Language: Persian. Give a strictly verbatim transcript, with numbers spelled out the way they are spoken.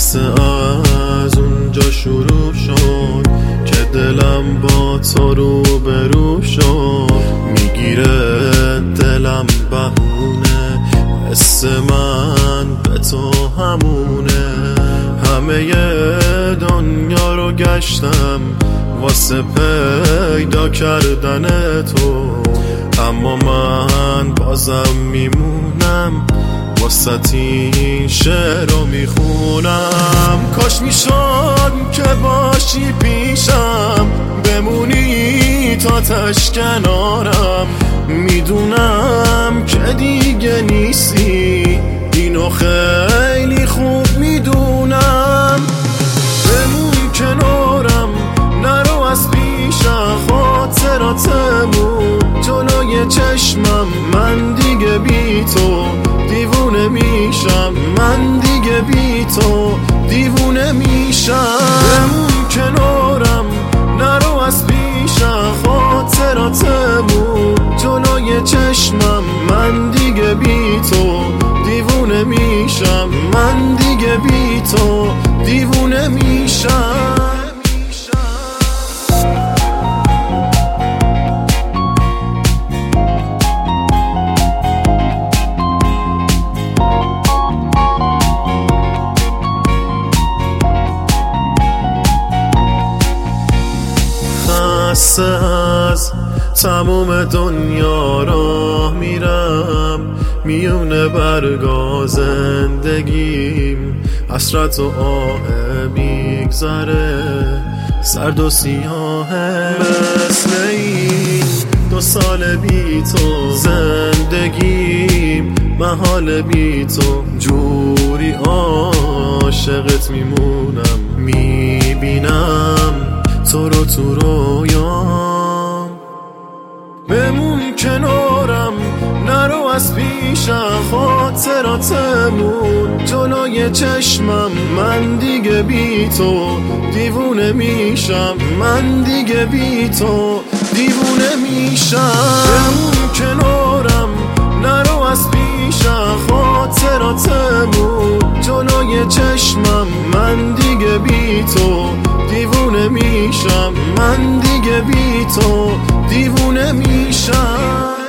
قصه از اونجا شروع شد که دلم با تو رو برو شد. میگیره دلم بهونه، حس من به تو همونه. همه دنیا رو گشتم واسه پیدا کردن تو، اما من بازم میمونم واسه این شعر رو میخونم. کاش میشد که باشی پیشم، بمونی تا تش کنارم. میدونم که دیگه نیستی، اینو خیلی خوب میدونم. بمون کنارم، نرو از پیشم، خاطراتمون جلوی چشمم. من دیگه بی تو دیوونه میشم، من دیگه بی تو دیوونه میشم. بمون کنارم، نرو از پیشم، خاطراتمون جلوی چشمم. من دیگه بی تو دیوونه میشم، من دیگه بی تو دیوونه میشم. خسته از تموم دنیا راه میرم، میونه برگا زندگیم. حسرت و آه میگذره، سرد و سیاهه مثل این دو سال بی تو. زندگیم محال بی تو، جوری عاشقت میمونم. میبینم تو رو تو رویام. بمون کنارم، نرو از پیشم، خاطراتمون جلوی چشمم. من دیگه بی تو دیوونه میشم، من دیگه بی تو دیوونه میشم. بمون کنارم، نرو از پیشم، خاطراتمون جلوی چشمم. من دیگه بی تو دیوونه میشم، من دیگه بی تو دیوونه میشم.